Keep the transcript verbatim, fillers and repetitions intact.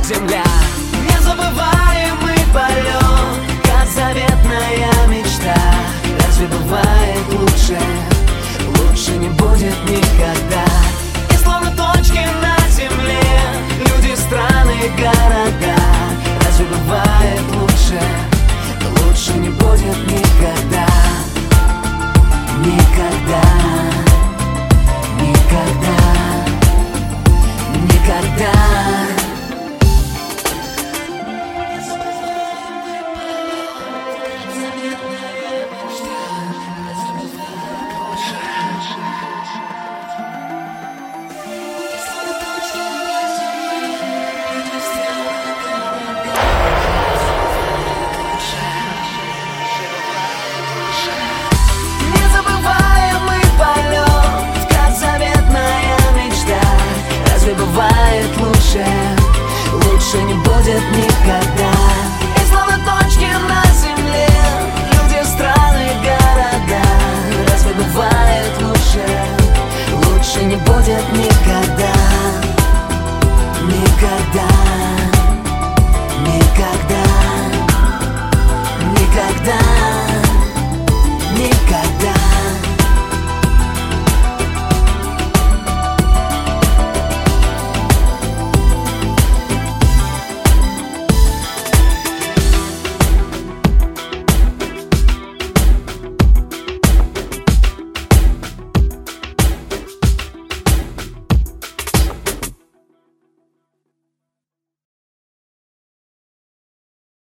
земля. Незабываемый полет, как заветная мечта. Разве бывает лучше? Лучше не будет никогда. И словно точки на земле, люди, страны, города. Разве бывает лучше? Лучше не будет никогда. Никогда. Никогда. Никогда. Бывает лучше, лучше не будет никогда. И словно точки на земле, люди, страны, города. Разве бывает лучше? Лучше не будет никогда. Никогда.